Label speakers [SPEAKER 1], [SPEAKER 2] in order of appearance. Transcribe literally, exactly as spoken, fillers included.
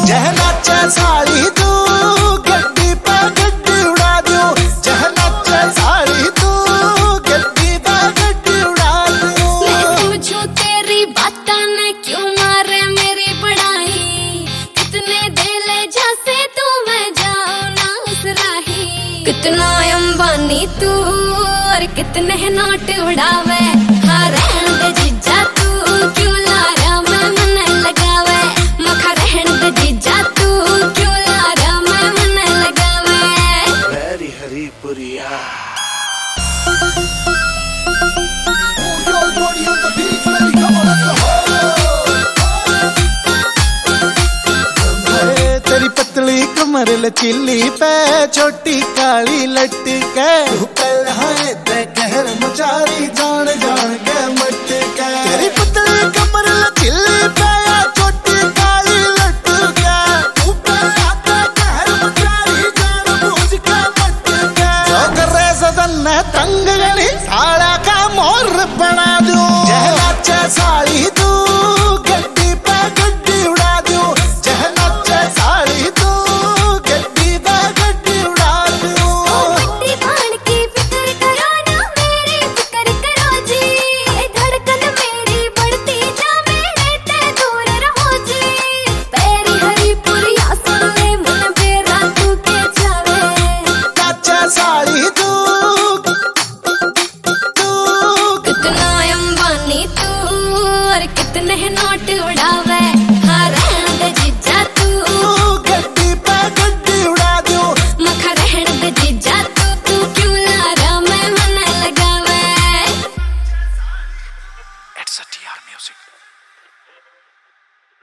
[SPEAKER 1] जह नाचे साड़ी तू गड्डी पे गड्डी उड़ा दूं, जह नाचे साड़ी तू गड्डी पे गड्डी उड़ा दूं।
[SPEAKER 2] मैं समझूं तेरी बातां ने क्यों मारे मेरी पढ़ाई, कितने दिले झांसे तू मैं जाऊं ना उसराही। कितना अंबानी तू और कितने नोट उड़ावे, हाँ रहन दे जीजा तू क्यों लारा मैं मन लगावे। मखा रहन दे जीजा तू क्यों लारा मैं मन लगावे।
[SPEAKER 1] वेरी हरीपुरिया तेरी पतली कमर लचीली पे छोटी काली लटके, तू कल है ते कहर मचारी जान जान के मटके। तेरी पतली कमर लचीली पे छोटी काली लटके, तू कल है ते कहर मचारी जान बूझ के मटके। जो करे सदन ने तंग गली साड़ा का मोर बना दूं, जह नाचे साड़ी